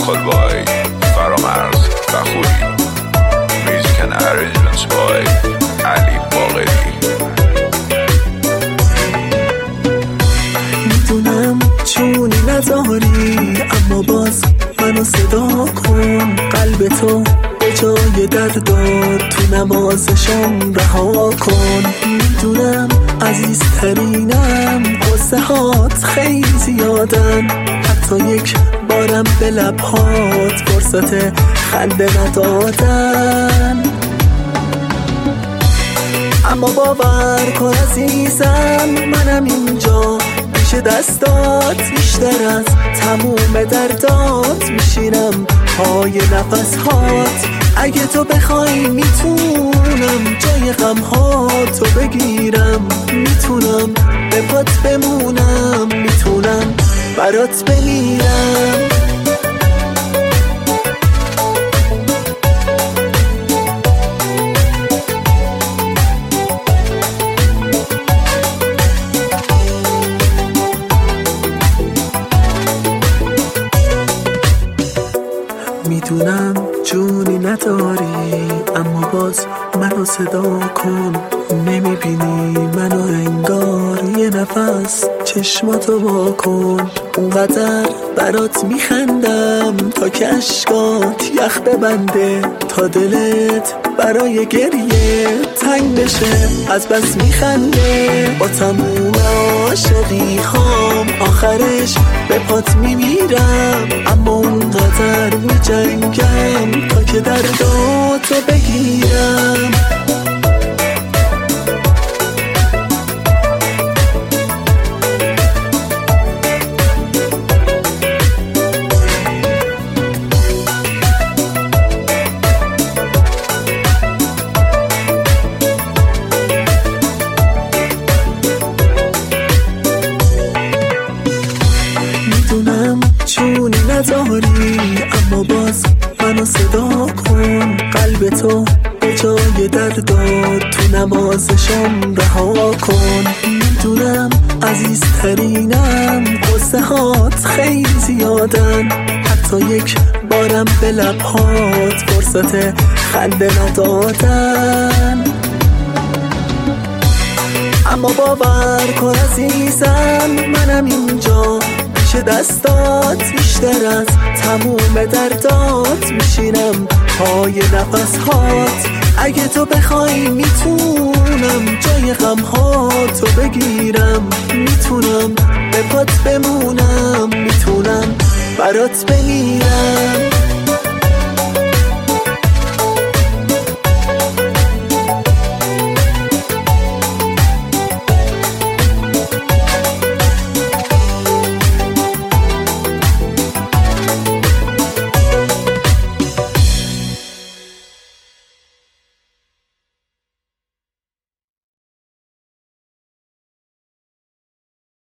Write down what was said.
کلبای فرامرز بخوری میوزیکن ارنجمنت بای علی باقری. میدونم چونی نداری اما باز منو صدا کن، قلب تو به جای دردار تو نمازشم رها کن. میدونم عزیزترینم قصه هات خیلی زیادن، حتی یک بارم به لبهات فرصت خنده ندادن. اما باور کن عزیزم منم اینجا پیش دستات، بیشتر از تموم دردات میشینم پای نفس هات. اگه تو بخوای میتونم جای غم هاتو بگیرم، میتونم به پات بمونم، میتونم برات بمیرم. میدونم جونی نداری اما باز منو صدا کن. نمیبینی منو انگار یه نفس چشماتو وا کن. اونقدر برات میخندم تا که اشکات یخ ببنده، تا دلت برای گریه تنگ بشه. از بس میخنده با تموم عاشقی هام، آخرش به پات میمیرم. اما اونقدر میجنگم تا که درداتو بگیرم. چونی نداری اما باز منو صدا کن، قلب تو به جای دردات تو نمازشم رها کن. میدونم عزیزترینم قصه هات خیلی زیادن، حتی یک بارم به لبهات فرصت خنده ندادن. اما باور کن عزیزم منم اینجا پیش دستات، بیشتر از تموم دردات میشینم پای نفس هات. اگه تو بخوای میتونم جای غم هاتو بگیرم، میتونم به پات بمونم، میتونم برات بمیرم.